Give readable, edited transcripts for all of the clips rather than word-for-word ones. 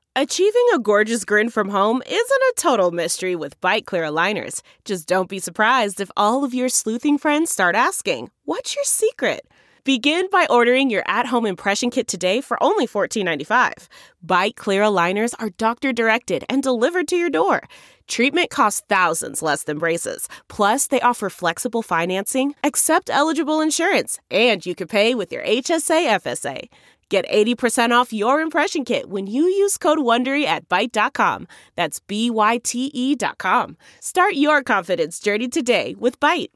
Achieving a gorgeous grin from home isn't a total mystery with Byte Clear aligners. Just don't be surprised if all of your sleuthing friends start asking, "What's your secret?" Begin by ordering your at-home impression kit today for only $14.95. Byte Clear aligners are doctor-directed and delivered to your door. Treatment costs thousands less than braces. Plus, they offer flexible financing, accept eligible insurance, and you can pay with your HSA FSA. Get 80% off your impression kit when you use code WONDERY at Byte.com. That's BYTE.com. Start your confidence journey today with Byte.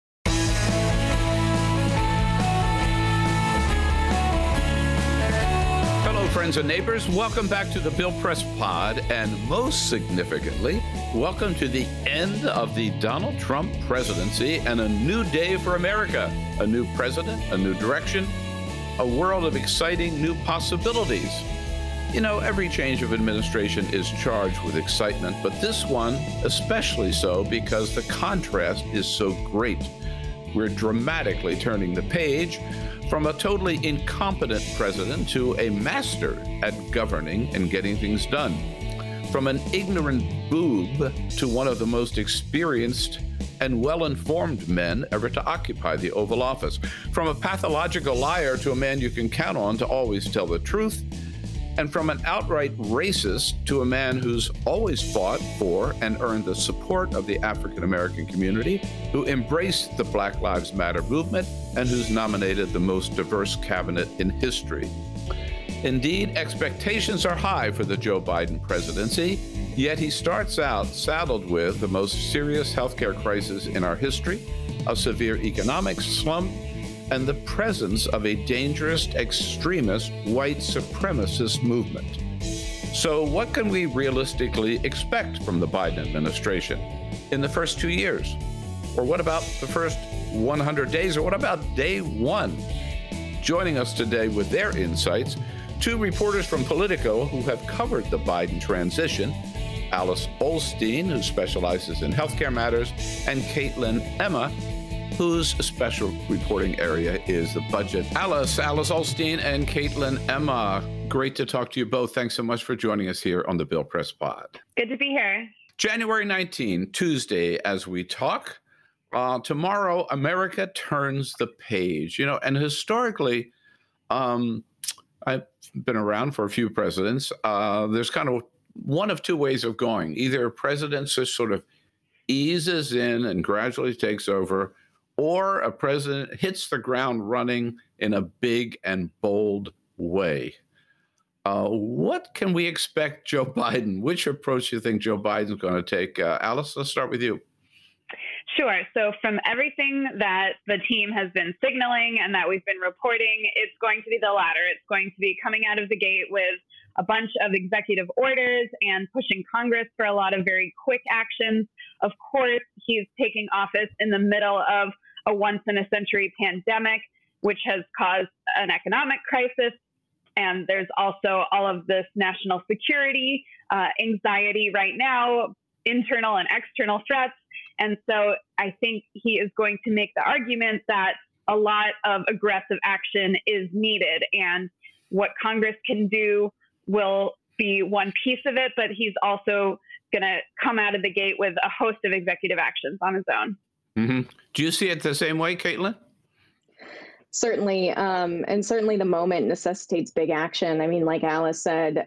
Hello, friends and neighbors. Welcome back to the Bill Press Pod, and most significantly, welcome to the end of the Donald Trump presidency and a new day for America. A new president, a new direction, a world of exciting new possibilities. You know, every change of administration is charged with excitement, but this one especially so because the contrast is so great. We're dramatically turning the page from a totally incompetent president to a master at governing and getting things done. From an ignorant boob to one of the most experienced and well-informed men ever to occupy the Oval Office. From a pathological liar to a man you can count on to always tell the truth. And from an outright racist to a man who's always fought for and earned the support of the African-American community, who embraced the Black Lives Matter movement, and who's nominated the most diverse cabinet in history. Indeed, expectations are high for the Joe Biden presidency, yet he starts out saddled with the most serious healthcare crisis in our history, a severe economic slump, and the presence of a dangerous extremist white supremacist movement. So what can we realistically expect from the Biden administration in the first 2 years? Or what about the first 100 days? Or what about day one? Joining us today with their insights, two reporters from Politico who have covered the Biden transition, Alice Ollstein, who specializes in healthcare matters, and Caitlin Emma, whose special reporting area is the budget. Alice Ollstein and Caitlin Emma, great to talk to you both. Thanks so much for joining us here on the Bill Press Pod. Good to be here. January 19, Tuesday, as we talk. Tomorrow, America turns the page. You know, and historically, I've been around for a few presidents. There's kind of one of two ways of going. Either a president just sort of eases in and gradually takes over, or a president hits the ground running in a big and bold way. What can we expect Joe Biden? Which approach do you think Joe Biden's going to take? Alice, let's start with you. Sure. So from everything that the team has been signaling and that we've been reporting, it's going to be the latter. It's going to be coming out of the gate with a bunch of executive orders and pushing Congress for a lot of very quick actions. Of course, he's taking office in the middle of a once-in-a-century pandemic, which has caused an economic crisis. And there's also all of this national security anxiety right now, internal and external threats. And so I think he is going to make the argument that a lot of aggressive action is needed, and what Congress can do will be one piece of it, but he's also going to come out of the gate with a host of executive actions on his own. Mm-hmm. Do you see it the same way, Caitlin? Certainly. And certainly the moment necessitates big action. I mean, like Alice said,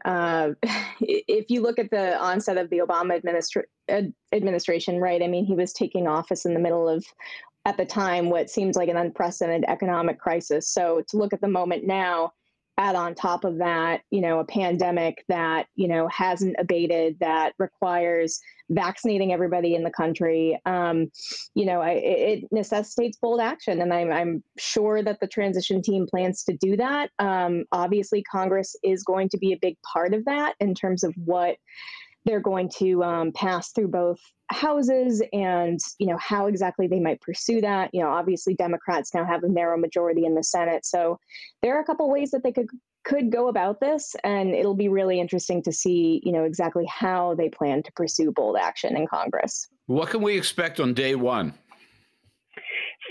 if you look at the onset of the Obama administration, right, I mean, he was taking office in the middle of, at the time, what seems like an unprecedented economic crisis. So to look at the moment now, add on top of that, you know, a pandemic that, you know, hasn't abated, that requires vaccinating everybody in the country, you know, it necessitates bold action. And I'm sure that the transition team plans to do that. Obviously, Congress is going to be a big part of that in terms of what they're going to pass through both houses and, you know, how exactly they might pursue that. You know, obviously Democrats now have a narrow majority in the Senate. So there are a couple ways that they could go about this, and it'll be really interesting to see, you know, exactly how they plan to pursue bold action in Congress. What can we expect on day one?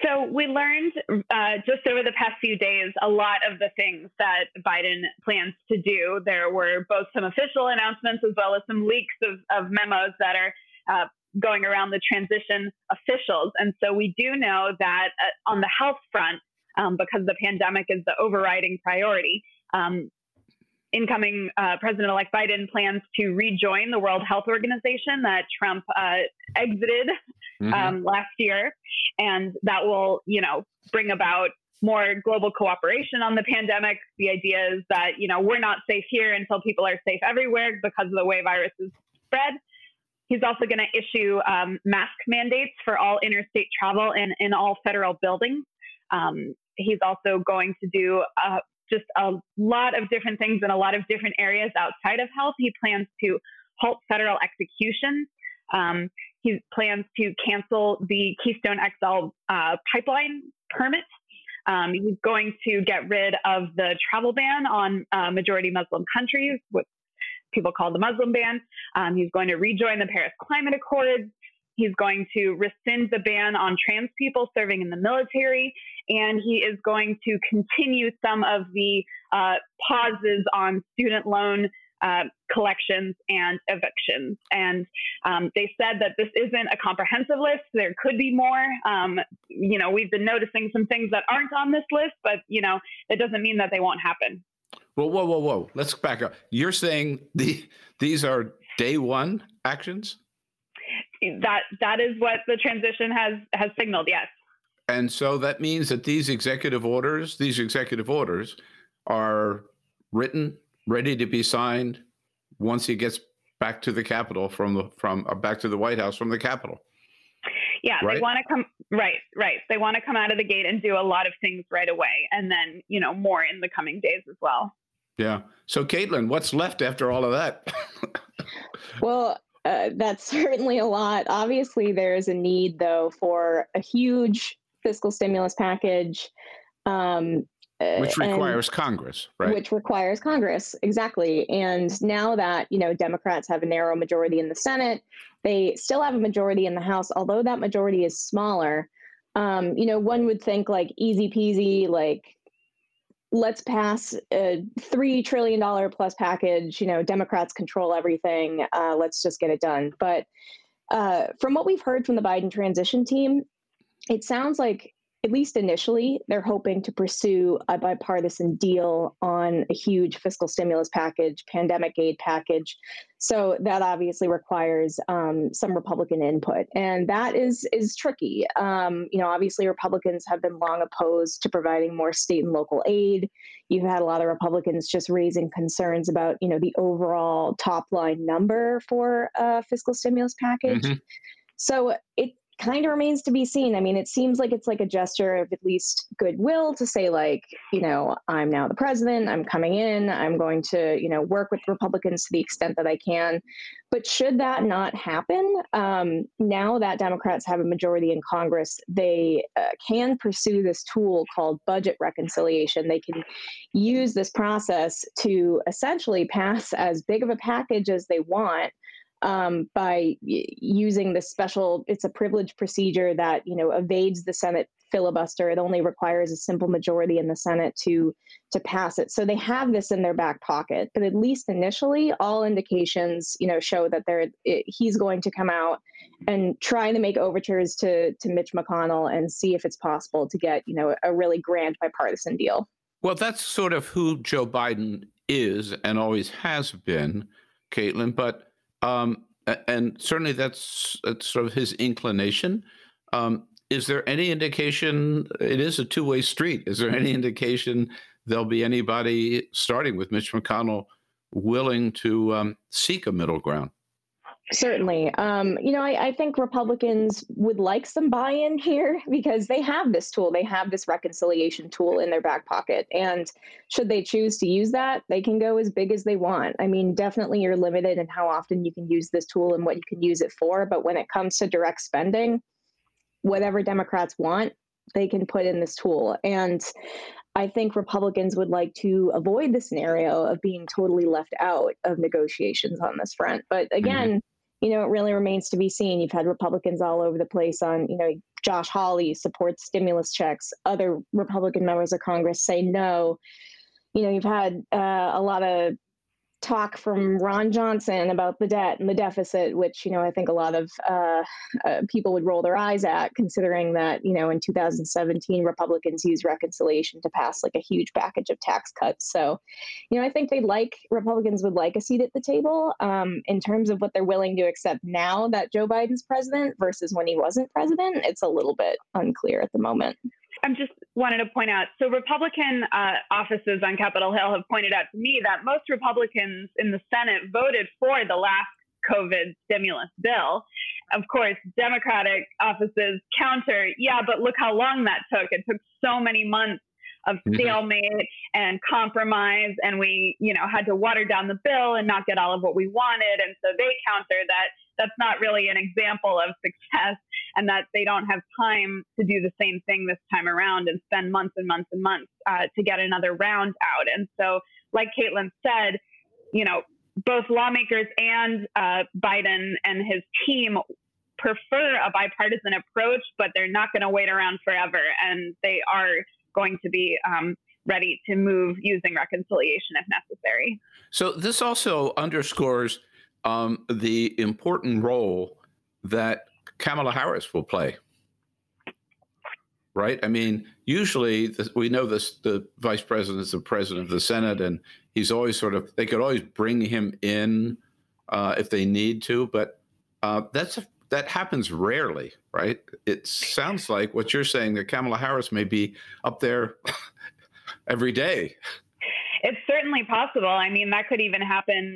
So we learned just over the past few days a lot of the things that Biden plans to do. There were both some official announcements as well as some leaks of memos that are going around the transition officials. And so we do know that on the health front, because the pandemic is the overriding priority, incoming President-elect Biden plans to rejoin the World Health Organization that Trump exited last year. And that will, bring about more global cooperation on the pandemic. The idea is that, we're not safe here until people are safe everywhere because of the way viruses spread. He's also going to issue mask mandates for all interstate travel and in all federal buildings. He's also going to do just a lot of different things in a lot of different areas outside of health. He plans to halt federal executions. He plans to cancel the Keystone XL pipeline permits. He's going to get rid of the travel ban on majority Muslim countries, what people call the Muslim ban. He's going to rejoin the Paris Climate Accords. He's going to rescind the ban on trans people serving in the military. And he is going to continue some of the pauses on student loan collections and evictions. And they said that this isn't a comprehensive list. There could be more. We've been noticing some things that aren't on this list, but, it doesn't mean that they won't happen. Well, whoa. Let's back up. You're saying these are day one actions? That is what the transition has signaled, yes. And so that means that these executive orders are written, ready to be signed once he gets back to the Capitol back to the White House from the Capitol. Yeah, right? They want to come right. They want to come out of the gate and do a lot of things right away, and then more in the coming days as well. Yeah. So, Caitlin, what's left after all of that? Well, that's certainly a lot. Obviously, there is a need, though, for a huge fiscal stimulus package. Which requires Congress, right? Which requires Congress, exactly. And now that, Democrats have a narrow majority in the Senate, they still have a majority in the House, although that majority is smaller. One would think like easy peasy, like let's pass a $3 trillion plus package, Democrats control everything. Let's just get it done. But from what we've heard from the Biden transition team, it sounds like, at least initially, they're hoping to pursue a bipartisan deal on a huge fiscal stimulus package, pandemic aid package. So that obviously requires some Republican input. And that is tricky. Obviously, Republicans have been long opposed to providing more state and local aid. You've had a lot of Republicans just raising concerns about, the overall top line number for a fiscal stimulus package. Mm-hmm. So it kind of remains to be seen. I mean, it seems like it's like a gesture of at least goodwill to say, like, I'm now the president, I'm coming in, I'm going to, work with Republicans to the extent that I can. But should that not happen, now that Democrats have a majority in Congress, they can pursue this tool called budget reconciliation. They can use this process to essentially pass as big of a package as they want, by using this it's a privilege procedure that, evades the Senate filibuster. It only requires a simple majority in the Senate to pass it. So they have this in their back pocket, but at least initially, all indications, show that he's going to come out and try to make overtures to Mitch McConnell and see if it's possible to get, a really grand bipartisan deal. Well, that's sort of who Joe Biden is and always has been, Caitlin, but and certainly that's sort of his inclination. Is there any indication, it is a two-way street, is there any indication there'll be anybody, starting with Mitch McConnell, willing to seek a middle ground? Certainly. I think Republicans would like some buy-in here because they have this tool. They have this reconciliation tool in their back pocket. And should they choose to use that, they can go as big as they want. I mean, definitely you're limited in how often you can use this tool and what you can use it for. But when it comes to direct spending, whatever Democrats want, they can put in this tool. And I think Republicans would like to avoid the scenario of being totally left out of negotiations on this front. But again, it really remains to be seen. You've had Republicans all over the place on, Josh Hawley supports stimulus checks. Other Republican members of Congress say no. You've had a lot of talk from Ron Johnson about the debt and the deficit, which, I think a lot of people would roll their eyes at, considering that, in 2017, Republicans used reconciliation to pass like a huge package of tax cuts. So, I think Republicans would like a seat at the table in terms of what they're willing to accept now that Joe Biden's president versus when he wasn't president. It's a little bit unclear at the moment. I'm just wanted to point out, so Republican offices on Capitol Hill have pointed out to me that most Republicans in the Senate voted for the last COVID stimulus bill. Of course, Democratic offices counter, but look how long that took. It took so many months of stalemate and compromise, and we, had to water down the bill and not get all of what we wanted. And so they counter that that's not really an example of success, and that they don't have time to do the same thing this time around and spend months and months and months to get another round out. And so, like Caitlin said, both lawmakers and Biden and his team prefer a bipartisan approach, but they're not going to wait around forever. And they are going to be ready to move using reconciliation if necessary. So this also underscores the important role that Kamala Harris will play, right? I mean, usually we know this, the vice president is the president of the Senate, and he's always they could always bring him in if they need to, but that happens rarely, right? It sounds like what you're saying, that Kamala Harris may be up there every day. It's certainly possible. I mean, that could even happen,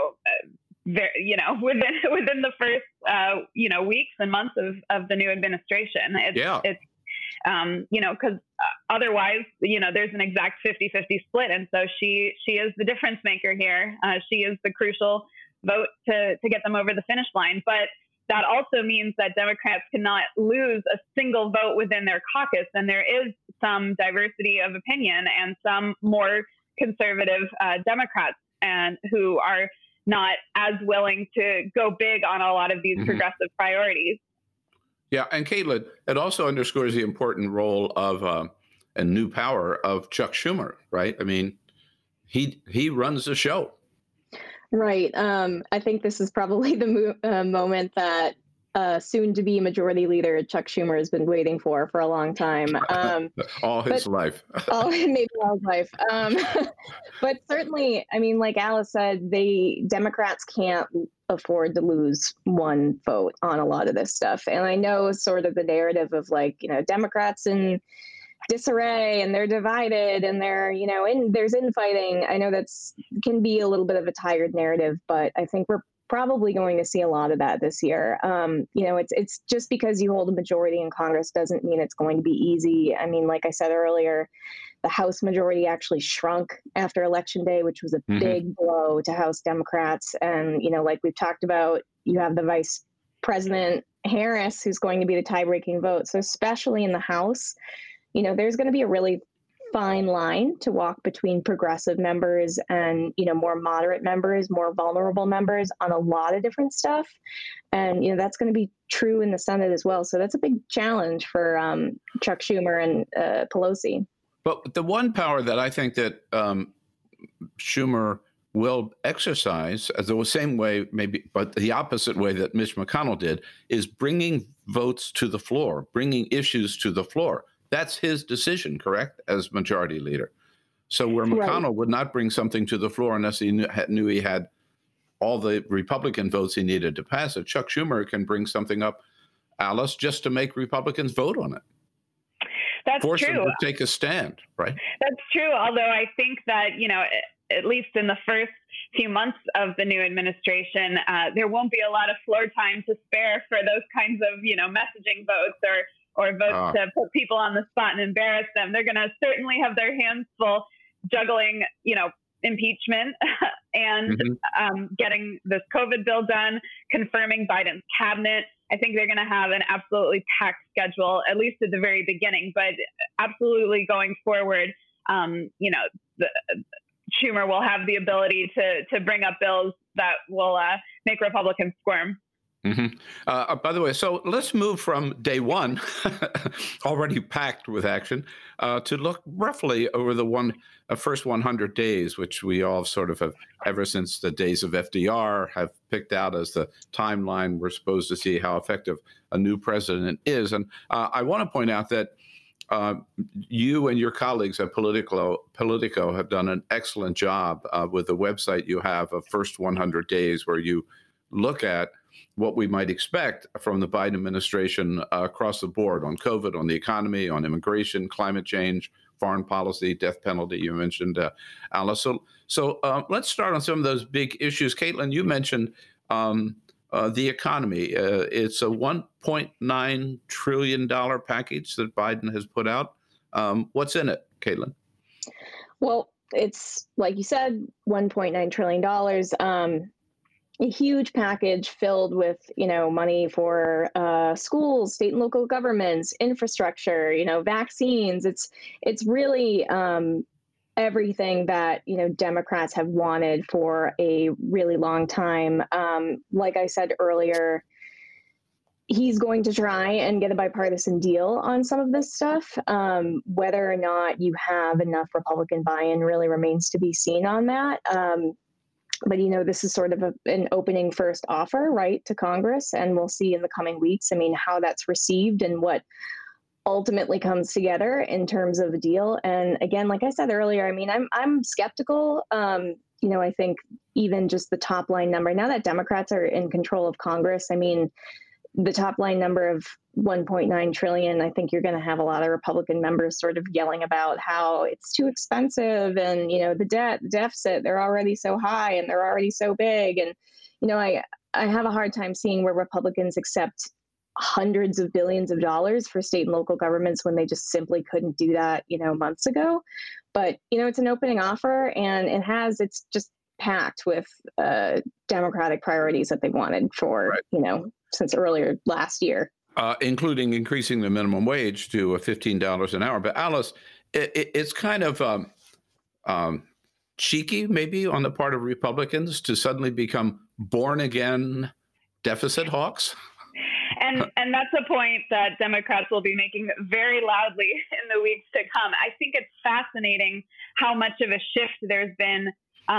within the first, weeks and months of the new administration. It's because otherwise, there's an exact 50-50 split. And so she is the difference maker here. She is the crucial vote to get them over the finish line. But that also means that Democrats cannot lose a single vote within their caucus. And there is some diversity of opinion and some more conservative Democrats and who are not as willing to go big on a lot of these progressive priorities. Yeah, and Caitlin, it also underscores the important role of and new power of Chuck Schumer, right? I mean, he runs the show. Right. I think this is probably the moment that soon-to-be majority leader Chuck Schumer has been waiting for a long time. All his life. Maybe all his life. But certainly, I mean, like Alice said, Democrats can't afford to lose one vote on a lot of this stuff. And I know sort of the narrative of Democrats in disarray and they're divided and they're, there's infighting. I know that's can be a little bit of a tired narrative, but I think we're probably going to see a lot of that this year. It's just because you hold a majority in Congress doesn't mean it's going to be easy. I mean, like I said earlier, the House majority actually shrunk after Election Day, which was a big blow to House Democrats. And, like we've talked about, you have the Vice President Harris, who's going to be the tie-breaking vote. So especially in the House, there's going to be a really fine line to walk between progressive members and, more moderate members, more vulnerable members on a lot of different stuff. And, that's going to be true in the Senate as well. So that's a big challenge for Chuck Schumer and Pelosi. But the one power that I think that Schumer will exercise the same way, maybe, but the opposite way that Mitch McConnell did, is bringing votes to the floor, bringing issues to the floor. That's his decision, correct, as majority leader. So where McConnell would not bring something to the floor unless he knew he had all the Republican votes he needed to pass it, Chuck Schumer can bring something up, Alice, just to make Republicans vote on it. That's Force true. them to take a stand, right? That's true. Although I think that, at least in the first few months of the new administration, there won't be a lot of floor time to spare for those kinds of, messaging votes or votes to put people on the spot and embarrass them. They're going to certainly have their hands full juggling, impeachment and getting this COVID bill done, confirming Biden's cabinet. I think they're going to have an absolutely packed schedule, at least at the very beginning, but absolutely going forward, Schumer will have the ability to bring up bills that will make Republicans squirm. By the way, so let's move from day one, already packed with action, to look roughly over the first 100 days, which we all sort of have, ever since the days of FDR, have picked out as the timeline we're supposed to see how effective a new president is. And I want to point out that you and your colleagues at Politico have done an excellent job with the website you have of First 100 Days, where you look at what we might expect from the Biden administration across the board on COVID, on the economy, on immigration, climate change, foreign policy, death penalty. You mentioned, Alice. So let's start on some of those big issues. Caitlin, you mentioned the economy. It's a $1.9 trillion package that Biden has put out. What's in it, Caitlin? Well, it's, like you said, $1.9 trillion. A huge package filled with, money for schools, state and local governments, infrastructure, vaccines. It's really everything that, Democrats have wanted for a really long time. Like I said earlier, he's going to try and get a bipartisan deal on some of this stuff. Whether or not you have enough Republican buy-in really remains to be seen on that. But, this is sort of an opening first offer, right, to Congress. And we'll see in the coming weeks, how that's received and what ultimately comes together in terms of a deal. And again, like I said earlier, I'm skeptical. I think even just the top line number, now that Democrats are in control of Congress, the top line number of 1.9 trillion, I think you're going to have a lot of Republican members sort of yelling about how it's too expensive and, the deficit, they're already so high and they're already so big. And, I have a hard time seeing where Republicans accept hundreds of billions of dollars for state and local governments when they just simply couldn't do that, months ago. But, it's an opening offer and it's just packed with Democratic priorities that they wanted for, right, since earlier last year. Including increasing the minimum wage to $15 an hour. But Alice, it's kind of cheeky, maybe, on the part of Republicans to suddenly become born-again deficit hawks. And that's a point that Democrats will be making very loudly in the weeks to come. I think it's fascinating how much of a shift there's been,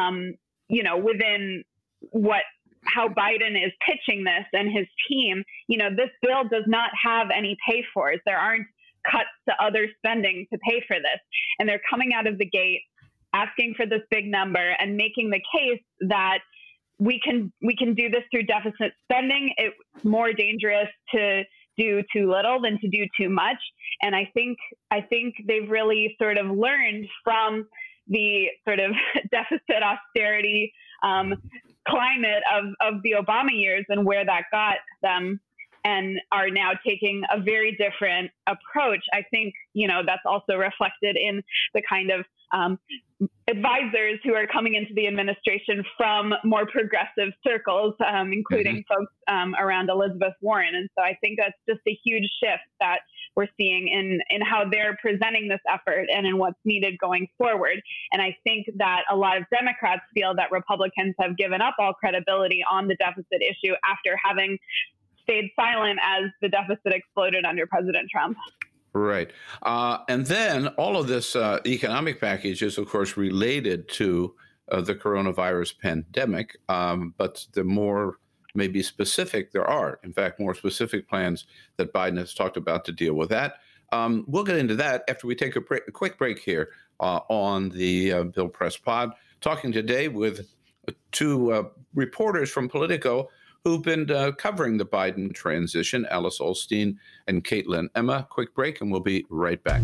within how Biden is pitching this and his team. This bill does not have any pay-fors. There aren't cuts to other spending to pay for this. And they're coming out of the gate asking for this big number and making the case that we can do this through deficit spending. It's more dangerous to do too little than to do too much. And I think they've really sort of learned from the sort of deficit austerity climate of the Obama years and where that got them, and are now taking a very different approach. I think, that's also reflected in the kind of advisors who are coming into the administration from more progressive circles, including folks around Elizabeth Warren. And so I think that's just a huge shift that we're seeing in how they're presenting this effort and in what's needed going forward. And I think that a lot of Democrats feel that Republicans have given up all credibility on the deficit issue after having stayed silent as the deficit exploded under President Trump. Right. And then all of this economic package is, of course, related to the coronavirus pandemic. But the more maybe specific, there are, in fact, more specific plans that Biden has talked about to deal with that. We'll get into that after we take a quick break here on the Bill Press Pod, talking today with two reporters from Politico who've been covering the Biden transition, Alice Ollstein and Caitlin Emma. Quick break, and we'll be right back.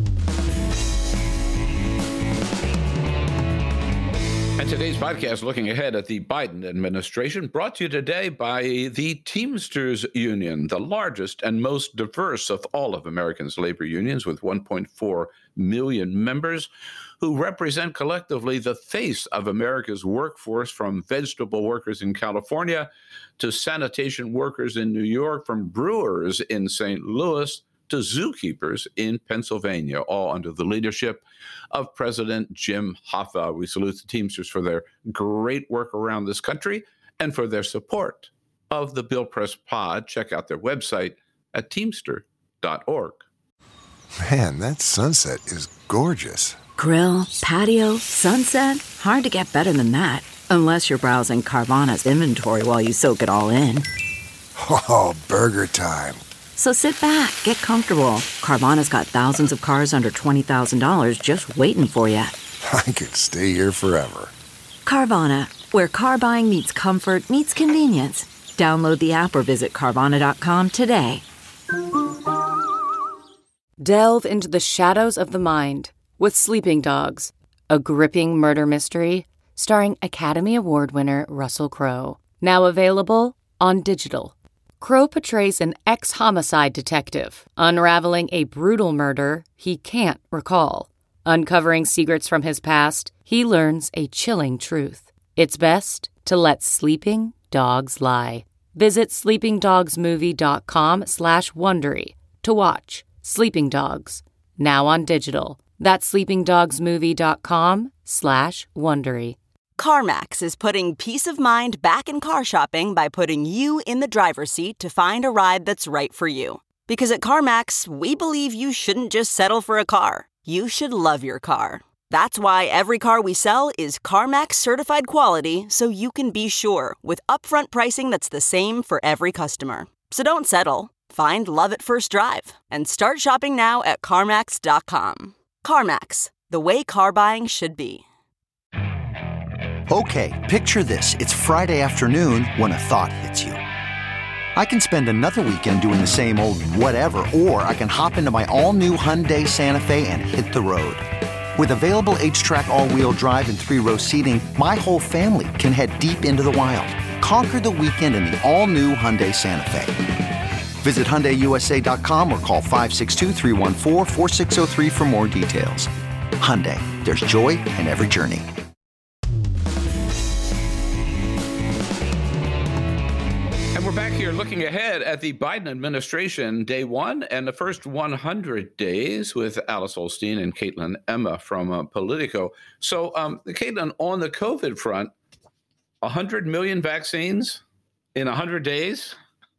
And today's podcast looking ahead at the Biden administration, brought to you today by the Teamsters Union, the largest and most diverse of all of America's labor unions, with 1.4 million members, who represent collectively the face of America's workforce, from vegetable workers in California to sanitation workers in New York, from brewers in St. Louis to zookeepers in Pennsylvania, all under the leadership of President Jim Hoffa. We salute the Teamsters for their great work around this country and for their support of the Bill Press Pod. Check out their website at teamster.org. Man, that sunset is gorgeous. Grill, patio, sunset. Hard to get better than that. Unless you're browsing Carvana's inventory while you soak it all in. Oh, burger time. So sit back, get comfortable. Carvana's got thousands of cars under $20,000 just waiting for you. I could stay here forever. Carvana, where car buying meets comfort meets convenience. Download the app or visit Carvana.com today. Delve into the shadows of the mind with Sleeping Dogs, a gripping murder mystery starring Academy Award winner Russell Crowe. Now available on digital. Crowe portrays an ex-homicide detective unraveling a brutal murder he can't recall. Uncovering secrets from his past, he learns a chilling truth. It's best to let sleeping dogs lie. Visit sleepingdogsmovie.com/Wondery to watch Sleeping Dogs, now on digital. That's sleepingdogsmovie.com/Wondery. CarMax is putting peace of mind back in car shopping by putting you in the driver's seat to find a ride that's right for you. Because at CarMax, we believe you shouldn't just settle for a car. You should love your car. That's why every car we sell is CarMax certified quality, so you can be sure with upfront pricing that's the same for every customer. So don't settle. Find love at first drive and start shopping now at CarMax.com. CarMax, the way car buying should be. Okay, picture this. It's Friday afternoon when a thought hits you. I can spend another weekend doing the same old whatever, or I can hop into my all-new Hyundai Santa Fe and hit the road. With available H-Track all-wheel drive and 3-row seating, my whole family can head deep into the wild. Conquer the weekend in the all-new Hyundai Santa Fe. Visit HyundaiUSA.com or call 562-314-4603 for more details. Hyundai, there's joy in every journey. And we're back here looking ahead at the Biden administration, day one, and the first 100 days with Alice Ollstein and Caitlin Emma from Politico. So, Caitlin, on the COVID front, 100 million vaccines in 100 days?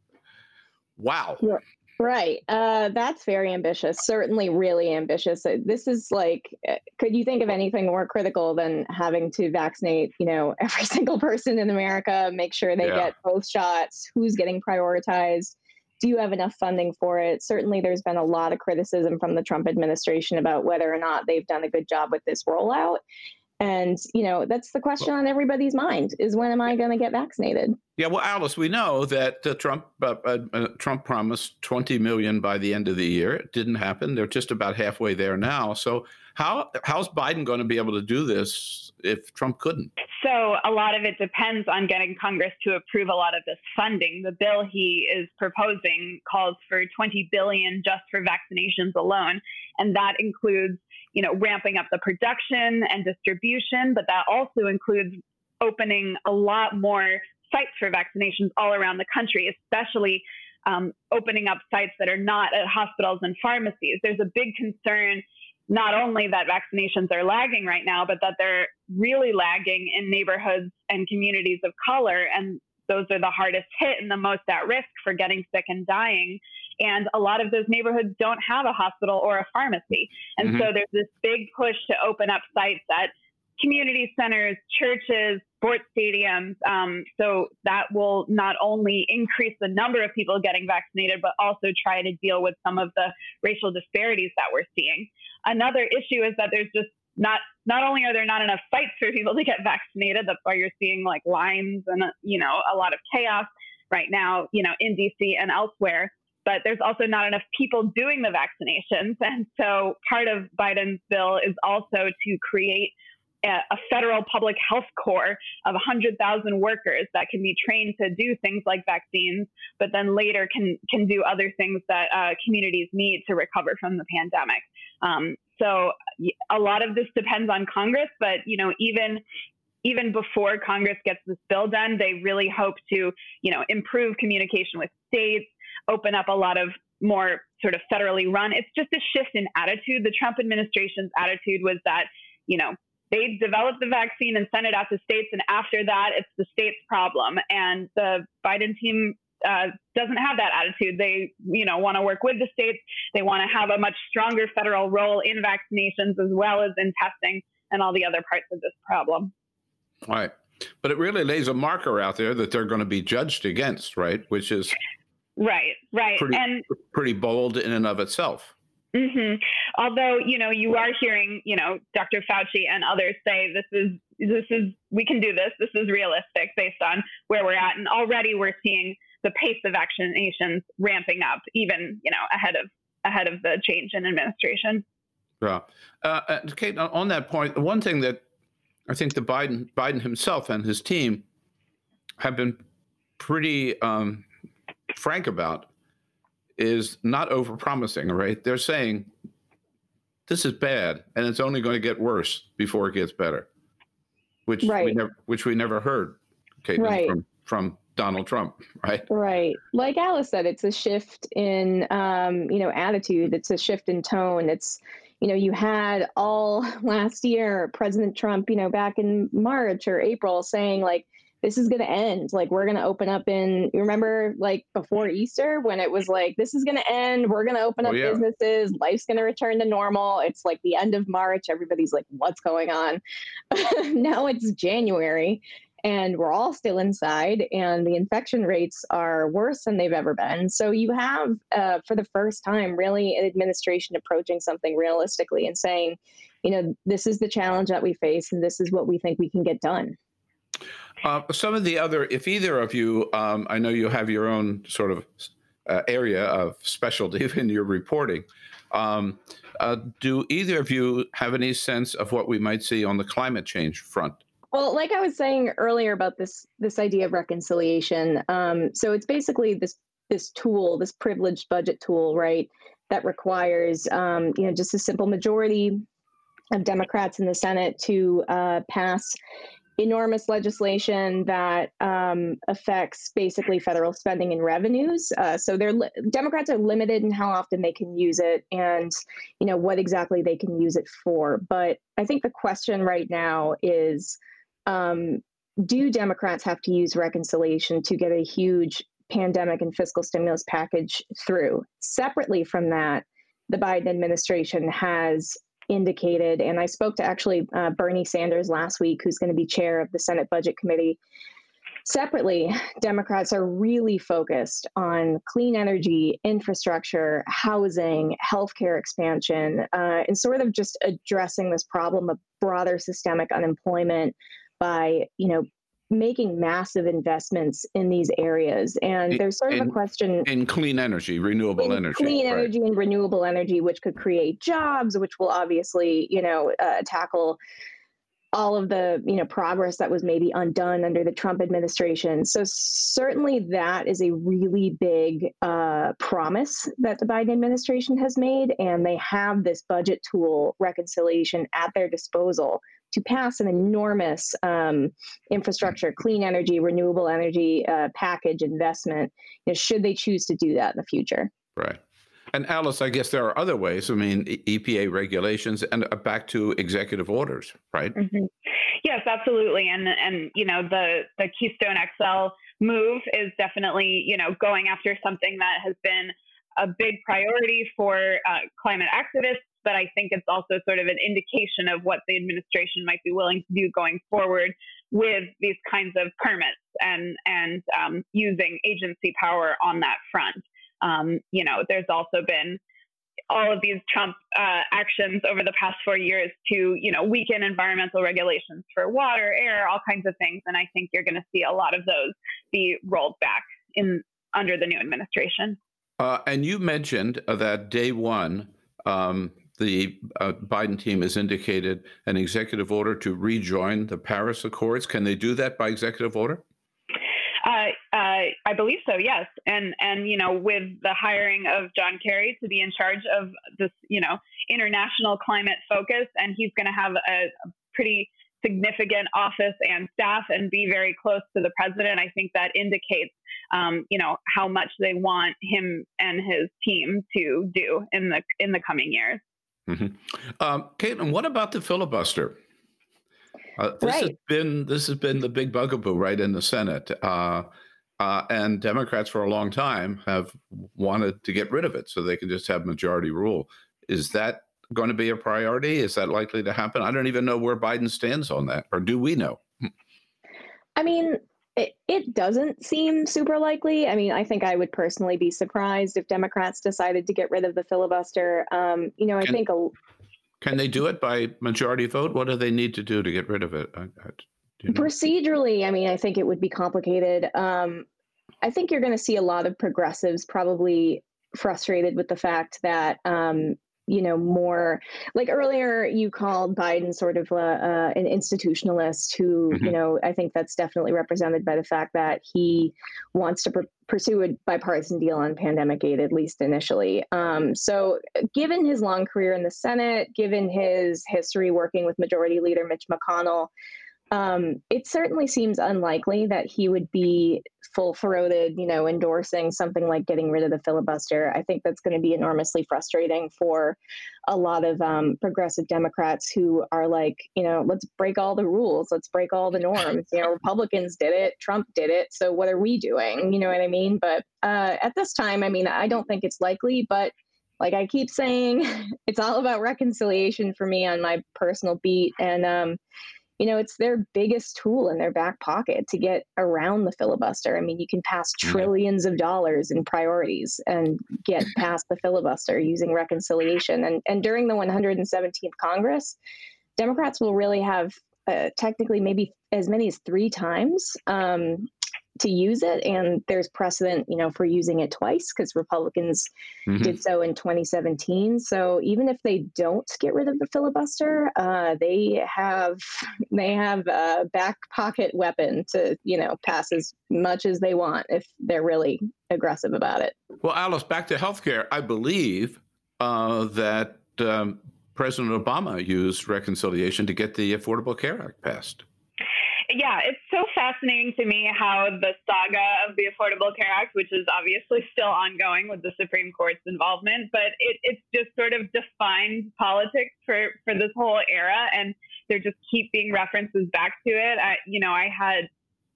Wow. Right. That's very ambitious. Certainly really ambitious. This is like, could you think of anything more critical than having to vaccinate, every single person in America, make sure they get both shots, who's getting prioritized? Do you have enough funding for it? Certainly there's been a lot of criticism from the Trump administration about whether or not they've done a good job with this rollout. And, that's the question on everybody's mind is, when am I going to get vaccinated? Yeah, well, Alice, we know that Trump promised 20 million by the end of the year. It didn't happen. They're just about halfway there now. So how's Biden going to be able to do this if Trump couldn't? So a lot of it depends on getting Congress to approve a lot of this funding. The bill he is proposing calls for $20 billion just for vaccinations alone. And that includes ramping up the production and distribution, but that also includes opening a lot more sites for vaccinations all around the country, especially opening up sites that are not at hospitals and pharmacies. There's a big concern, not only that vaccinations are lagging right now, but that they're really lagging in neighborhoods and communities of color. And those are the hardest hit and the most at risk for getting sick and dying. And a lot of those neighborhoods don't have a hospital or a pharmacy. And so there's this big push to open up sites at community centers, churches, sports stadiums. So that will not only increase the number of people getting vaccinated, but also try to deal with some of the racial disparities that we're seeing. Another issue is that there's just not only are there not enough sites for people to get vaccinated, that's why you're seeing like lines and, a lot of chaos right now, in DC and elsewhere. But there's also not enough people doing the vaccinations. And so part of Biden's bill is also to create a federal public health corps of 100,000 workers that can be trained to do things like vaccines, but then later can do other things that communities need to recover from the pandemic. So a lot of this depends on Congress, but, even before Congress gets this bill done, they really hope to, improve communication with states, open up a lot of more sort of federally run. It's just a shift in attitude. The Trump administration's attitude was that, they develop the vaccine and send it out to states, and after that, it's the state's problem. And the Biden team doesn't have that attitude. They, want to work with the states. They want to have a much stronger federal role in vaccinations as well as in testing and all the other parts of this problem. Right. But it really lays a marker out there that they're going to be judged against, right? Which is right. Pretty bold in and of itself. Mm-hmm. Although, you are hearing, Dr. Fauci and others say this is we can do this. This is realistic based on where we're at. And already we're seeing the pace of vaccinations ramping up, even, ahead of the change in administration. Yeah. Kate, on that point, one thing that I think the Biden himself and his team have been pretty frank about is not overpromising, right? They're saying this is bad and it's only going to get worse before it gets better, which we never heard, Kate, from Donald Trump, right? Right. Like Alice said, it's a shift in, attitude. It's a shift in tone. It's, you had all last year, President Trump, back in March or April saying like, this is going to end. Like, we're going to open up you remember like before Easter when it was like, this is going to end. We're going to open up businesses. Life's going to return to normal. It's like the end of March. Everybody's like, what's going on? Now it's January and we're all still inside and the infection rates are worse than they've ever been. So you have, for the first time, really an administration approaching something realistically and saying, this is the challenge that we face and this is what we think we can get done. Some of the other, if either of you, I know you have your own sort of area of specialty in your reporting. Do either of you have any sense of what we might see on the climate change front? Well, like I was saying earlier about this idea of reconciliation. So it's basically this tool, this privileged budget tool, right, that requires, just a simple majority of Democrats in the Senate to pass enormous legislation that affects basically federal spending and revenues. So Democrats are limited in how often they can use it and, what exactly they can use it for. But I think the question right now is, do Democrats have to use reconciliation to get a huge pandemic and fiscal stimulus package through? Separately from that, the Biden administration has indicated, and I spoke to actually Bernie Sanders last week, who's going to be chair of the Senate Budget Committee. Separately, Democrats are really focused on clean energy, infrastructure, housing, healthcare expansion, and sort of just addressing this problem of broader systemic unemployment by, making massive investments in these areas. And there's sort of a question in clean energy, renewable energy. Clean energy and renewable energy, which could create jobs, which will obviously, tackle all of the, progress that was maybe undone under the Trump administration. So certainly that is a really big promise that the Biden administration has made. And they have this budget tool, reconciliation, at their disposal to pass an enormous infrastructure, clean energy, renewable energy package investment, should they choose to do that in the future. Right. And Alice, I guess there are other ways. I mean, EPA regulations and back to executive orders, right? Mm-hmm. Yes, absolutely. And the Keystone XL move is definitely, going after something that has been a big priority for climate activists. But I think it's also sort of an indication of what the administration might be willing to do going forward with these kinds of permits and using agency power on that front. There's also been all of these Trump actions over the past 4 years to, weaken environmental regulations for water, air, all kinds of things. And I think you're going to see a lot of those be rolled back under the new administration. And you mentioned that day one, the Biden team has indicated an executive order to rejoin the Paris Accords. Can they do that by executive order? I believe so, yes. And with the hiring of John Kerry to be in charge of this, international climate focus, and he's going to have a pretty significant office and staff and be very close to the president, I think that indicates, how much they want him and his team to do in the coming years. Mm-hmm. Caitlin, what about the filibuster? This has been the big bugaboo right in the Senate. And Democrats for a long time have wanted to get rid of it so they can just have majority rule. Is that going to be a priority? Is that likely to happen? I don't even know where Biden stands on that, or do we know? I mean, it doesn't seem super likely. I mean, I think I would personally be surprised if Democrats decided to get rid of the filibuster. Can they do it by majority vote? What do they need to do to get rid of it? Procedurally, I mean, I think it would be complicated. I think you're going to see a lot of progressives probably frustrated with the fact that, more like earlier you called Biden sort of an institutionalist who, I think that's definitely represented by the fact that he wants to pursue a bipartisan deal on pandemic aid, at least initially. So given his long career in the Senate, given his history working with Majority Leader Mitch McConnell, it certainly seems unlikely that he would be full-throated, endorsing something like getting rid of the filibuster. I think that's going to be enormously frustrating for a lot of progressive Democrats who are like, let's break all the rules, let's break all the norms. Republicans did it, Trump did it, so what are we doing? You know what I mean? But at this time, I mean, I don't think it's likely, but like I keep saying, it's all about reconciliation for me on my personal beat. And, it's their biggest tool in their back pocket to get around the filibuster. I mean, you can pass trillions of dollars in priorities and get past the filibuster using reconciliation. And during the 117th Congress, Democrats will really have technically maybe as many as 3 times to use it. And there's precedent, for using it twice because Republicans did so in 2017. So even if they don't get rid of the filibuster, they have a back pocket weapon to, pass as much as they want if they're really aggressive about it. Well, Alice, back to healthcare. I believe that President Obama used reconciliation to get the Affordable Care Act passed. Yeah, it's so fascinating to me how the saga of the Affordable Care Act, which is obviously still ongoing with the Supreme Court's involvement, but it's just sort of defined politics for this whole era, and there just keep being references back to it. I had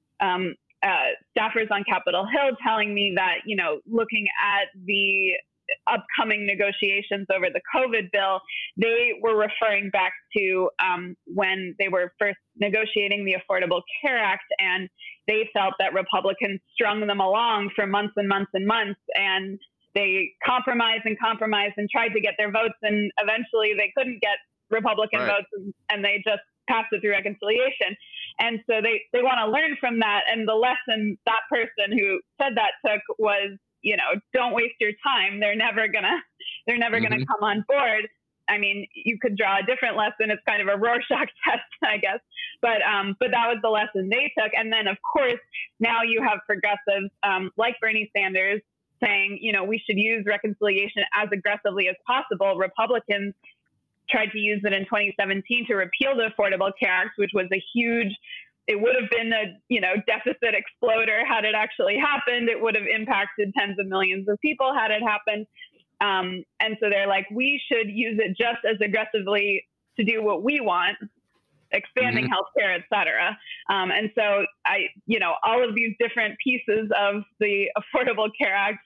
staffers on Capitol Hill telling me that, looking at the upcoming negotiations over the COVID bill, they were referring back to when they were first negotiating the Affordable Care Act, and they felt that Republicans strung them along for months and months and months, and they compromised and tried to get their votes, and eventually they couldn't get Republican votes, and they just passed it through reconciliation. And so they want to learn from that, and the lesson that person who said that took was, don't waste your time. They're never gonna come on board. I mean, you could draw a different lesson. It's kind of a Rorschach test, I guess. But that was the lesson they took. And then, of course, now you have progressives like Bernie Sanders saying, we should use reconciliation as aggressively as possible. Republicans tried to use it in 2017 to repeal the Affordable Care Act, which was a huge. It would have been a, deficit exploder had it actually happened. It would have impacted tens of millions of people had it happened. And so they're like, we should use it just as aggressively to do what we want, expanding healthcare, et cetera. And so all of these different pieces of the Affordable Care Act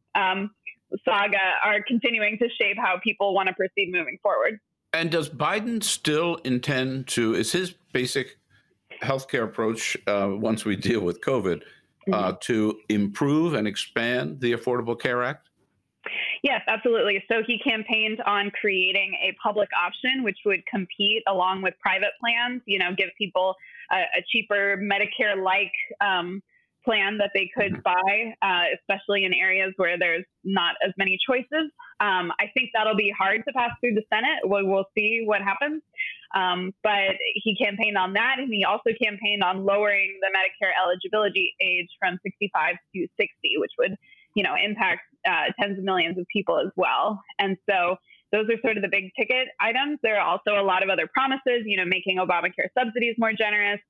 saga are continuing to shape how people want to proceed moving forward. And does Biden still intend to, is his basic healthcare approach, once we deal with COVID, to improve and expand the Affordable Care Act? Yes, absolutely. So he campaigned on creating a public option, which would compete along with private plans, give people a cheaper Medicare-like plan that they could buy, especially in areas where there's not as many choices. I think that'll be hard to pass through the Senate. We'll see what happens. But he campaigned on that, and he also campaigned on lowering the Medicare eligibility age from 65 to 60, which would, impact tens of millions of people as well. And so those are sort of the big ticket items. There are also a lot of other promises, making Obamacare subsidies more generous,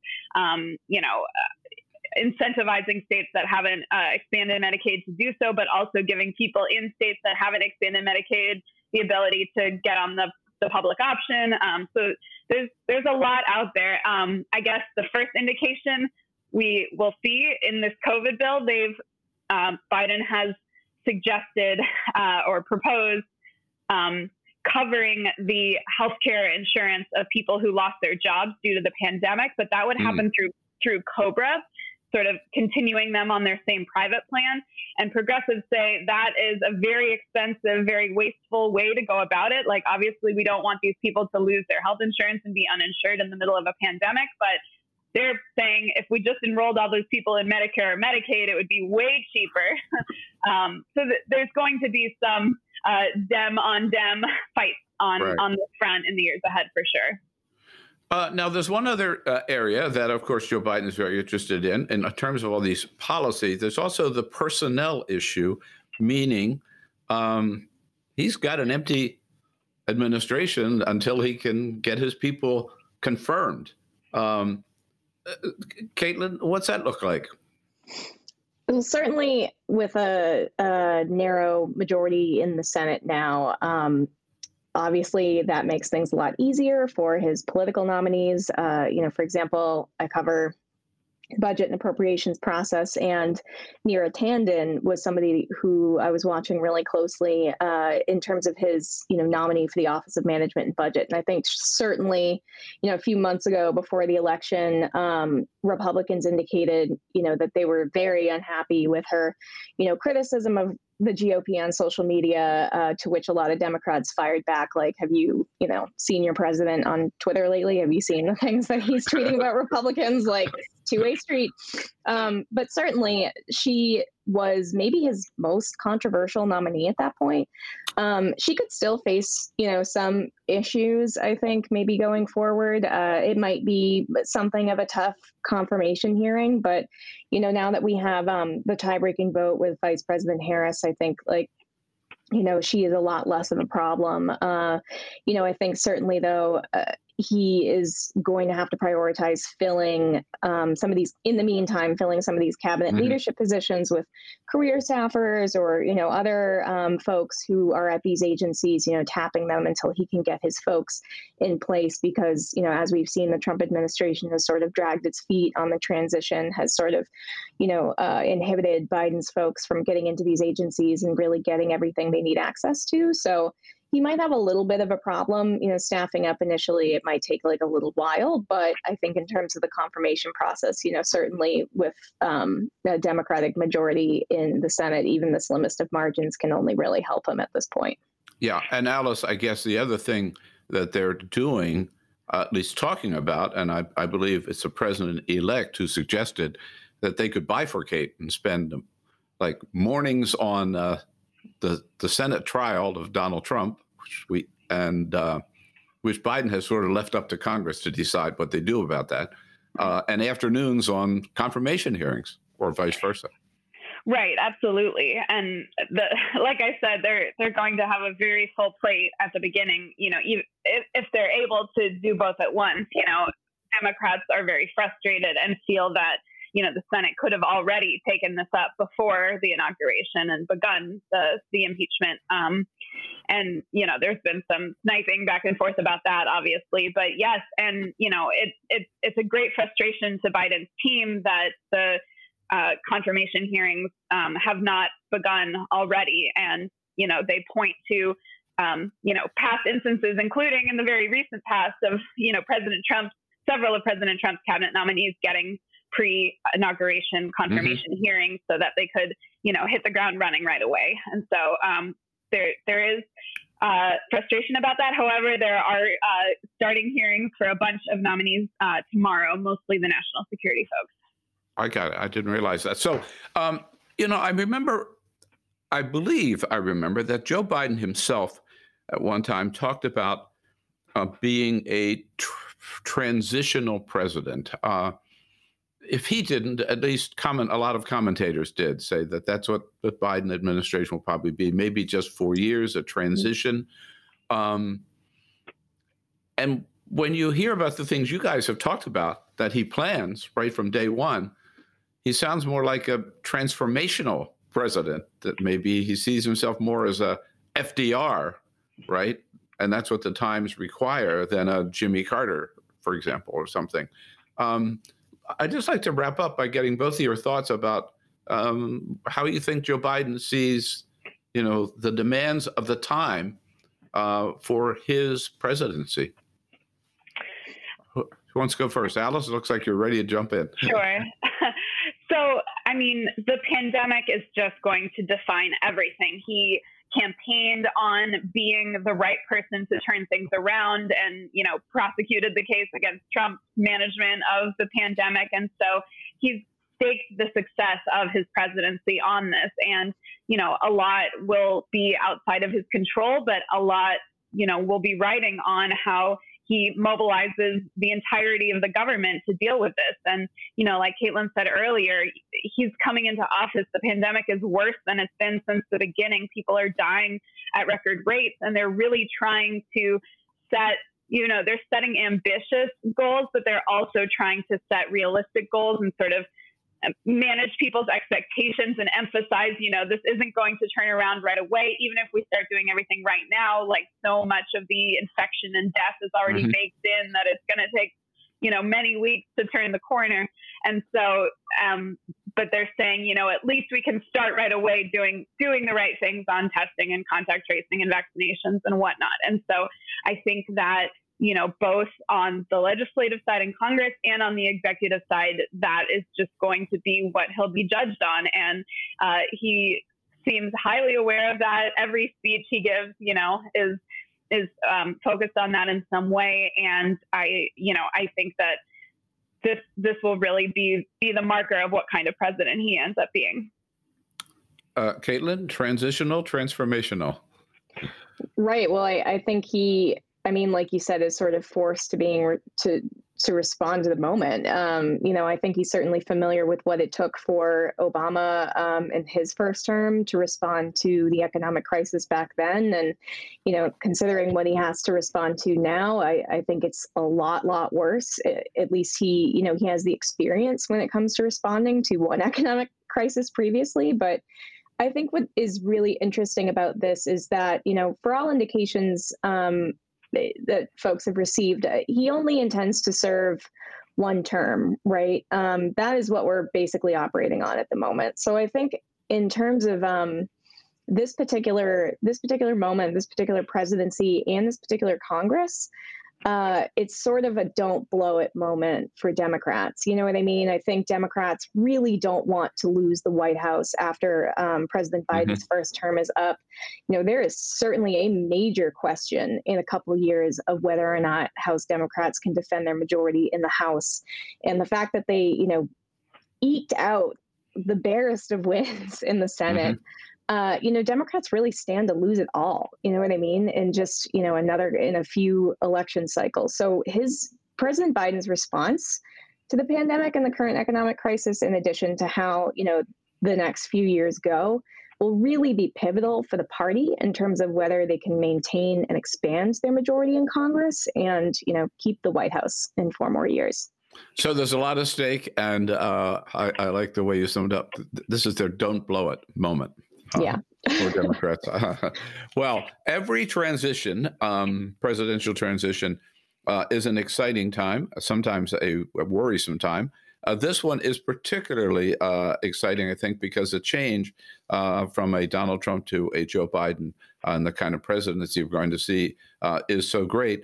incentivizing states that haven't expanded Medicaid to do so, but also giving people in states that haven't expanded Medicaid the ability to get on the the public option. So there's a lot out there. I guess the first indication we will see in this COVID bill, Biden has suggested or proposed covering the healthcare insurance of people who lost their jobs due to the pandemic, but that would happen through COBRA, sort of continuing them on their same private plan. And progressives say that is a very expensive, very wasteful way to go about it. Like, obviously, we don't want these people to lose their health insurance and be uninsured in the middle of a pandemic, but they're saying if we just enrolled all those people in Medicare or Medicaid, it would be way cheaper. There's going to be some Dem on Dem fights on this front in the years ahead for sure. Now, there's one other area that, of course, Joe Biden is very interested in terms of all these policies. There's also the personnel issue, meaning he's got an empty administration until he can get his people confirmed. Caitlin, what's that look like? Well, certainly with a narrow majority in the Senate now, obviously that makes things a lot easier for his political nominees. For example, I cover budget and appropriations process, and Neera Tanden was somebody who I was watching really closely in terms of his, nominee for the Office of Management and Budget. And I think certainly, a few months ago before the election, Republicans indicated, that they were very unhappy with her, criticism of the GOP on social media, to which a lot of Democrats fired back. Like, have you, seen your president on Twitter lately? Have you seen the things that he's tweeting about Republicans? Like, two-way street. But certainly she was maybe his most controversial nominee at that point. She could still face, some issues, I think, maybe going forward. It might be something of a tough confirmation hearing, but, now that we have the tie-breaking vote with Vice President Harris, I think, she is a lot less of a problem. I think certainly, though, he is going to have to prioritize filling some of these cabinet leadership positions with career staffers or, other folks who are at these agencies, tapping them until he can get his folks in place. Because, as we've seen, the Trump administration has sort of dragged its feet on the transition, has sort of, inhibited Biden's folks from getting into these agencies and really getting everything they need access to. So he might have a little bit of a problem, staffing up initially. It might take a little while, but I think in terms of the confirmation process, certainly with a Democratic majority in the Senate, even the slimmest of margins can only really help him at this point. Yeah. And Alice, I guess the other thing that they're doing, at least talking about, and I believe it's the president-elect who suggested that they could bifurcate and spend mornings on the Senate trial of Donald Trump, which Biden has sort of left up to Congress to decide what they do about that, and afternoons on confirmation hearings, or vice versa. Right, absolutely. And like I said, they're going to have a very full plate at the beginning. If they're able to do both at once, Democrats are very frustrated and feel that the Senate could have already taken this up before the inauguration and begun the impeachment. And, there's been some sniping back and forth about that, obviously. But yes, and, it's a great frustration to Biden's team that the confirmation hearings have not begun already. And, they point to, past instances, including in the very recent past of, several of President Trump's cabinet nominees getting pre-inauguration confirmation hearings so that they could, hit the ground running right away. And so there is frustration about that. However, there are starting hearings for a bunch of nominees tomorrow, mostly the national security folks. I got it. I didn't realize that. So, I believe I remember that Joe Biden himself at one time talked about being a transitional president. If he didn't, at least a lot of commentators did say that that's what the Biden administration will probably be, maybe just 4 years, a transition. And when you hear about the things you guys have talked about that he plans right from day one, he sounds more like a transformational president, that maybe he sees himself more as a FDR, right? and that's what the times require, than a Jimmy Carter, for example, or something. I'd just like to wrap up by getting both of your thoughts about how you think Joe Biden sees, the demands of the time for his presidency. Who wants to go first? Alice, it looks like you're ready to jump in. Sure. So, the pandemic is just going to define everything. He campaigned on being the right person to turn things around and, prosecuted the case against Trump's management of the pandemic. And so he's staked the success of his presidency on this. And, a lot will be outside of his control, but a lot, will be riding on how he mobilizes the entirety of the government to deal with this. And, like Caitlin said earlier, he's coming into office. The pandemic is worse than it's been since the beginning. People are dying at record rates, and they're really trying to set, they're setting ambitious goals, but they're also trying to set realistic goals and sort of manage people's expectations and emphasize, this isn't going to turn around right away. Even if we start doing everything right now, like so much of the infection and death is already baked in that it's going to take, many weeks to turn the corner. And so, but they're saying, at least we can start right away doing the right things on testing and contact tracing and vaccinations and whatnot. And so I think that, both on the legislative side in Congress and on the executive side, that is just going to be what he'll be judged on. And he seems highly aware of that. Every speech he gives, is focused on that in some way. And I think that this will really be the marker of what kind of president he ends up being. Caitlin, transitional, transformational? Right. Well, I think he, like you said, is sort of forced to being to respond to the moment. I think he's certainly familiar with what it took for Obama in his first term to respond to the economic crisis back then. And, considering what he has to respond to now, I think it's a lot worse. At least he has the experience when it comes to responding to one economic crisis previously. But I think what is really interesting about this is that, for all indications, that folks have received, he only intends to serve one term, right? That is what we're basically operating on at the moment. So I think in terms of this particular moment, this particular presidency, and this particular Congress, it's sort of a don't blow it moment for Democrats. You know what I mean? I think Democrats really don't want to lose the White House after President Biden's first term is up. There is certainly a major question in a couple of years of whether or not House Democrats can defend their majority in the House. And the fact that they, eked out the barest of wins in the Senate, Democrats really stand to lose it all, you know what I mean? And just, in a few election cycles. So President Biden's response to the pandemic and the current economic crisis, in addition to how, the next few years go, will really be pivotal for the party in terms of whether they can maintain and expand their majority in Congress and, keep the White House in 4 more years. So there's a lot at stake. And I like the way you summed up. This is their don't blow it moment. For Democrats. Well, every transition, presidential transition, is an exciting time, sometimes a worrisome time. This one is particularly exciting, I think, because the change from a Donald Trump to a Joe Biden and the kind of presidency we're going to see is so great.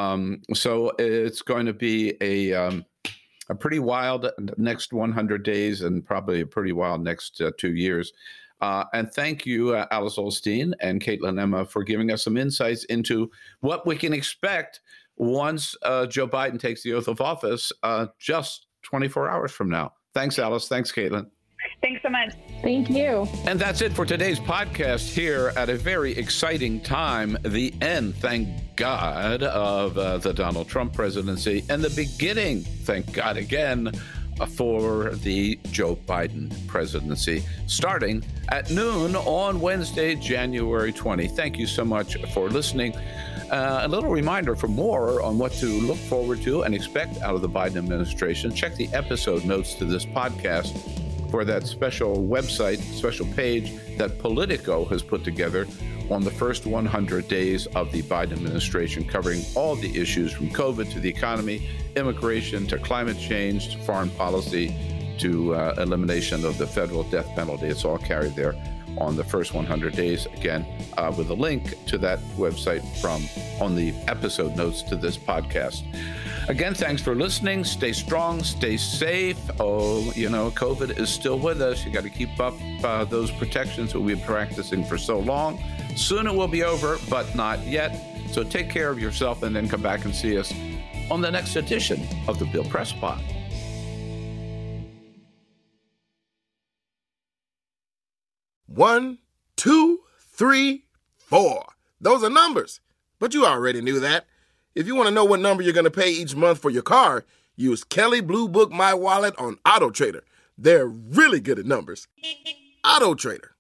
So it's going to be a pretty wild next 100 days and probably a pretty wild next 2 years. And thank you, Alice Ollstein and Caitlin Emma, for giving us some insights into what we can expect once Joe Biden takes the oath of office just 24 hours from now. Thanks, Alice. Thanks, Caitlin. Thanks so much. Thank you. And that's it for today's podcast here at a very exciting time, the end, thank God, of the Donald Trump presidency and the beginning, thank God again, for the Joe Biden presidency, starting at noon on Wednesday, January 20. Thank you so much for listening. A little reminder for more on what to look forward to and expect out of the Biden administration. Check the episode notes to this podcast for that special website, special page that Politico has put together on the first 100 days of the Biden administration, covering all the issues from COVID to the economy, immigration to climate change to foreign policy to elimination of the federal death penalty. It's all carried there on the first 100 days. Again, with a link to that website on the episode notes to this podcast. Again, thanks for listening. Stay strong, stay safe. COVID is still with us. You got to keep up those protections that we've been practicing for so long. Soon it will be over, but not yet. So take care of yourself and then come back and see us on the next edition of the Bill Press Pod. 1, 2, 3, 4. Those are numbers, but you already knew that. If you want to know what number you're going to pay each month for your car, use Kelley Blue Book My Wallet on AutoTrader. They're really good at numbers. AutoTrader.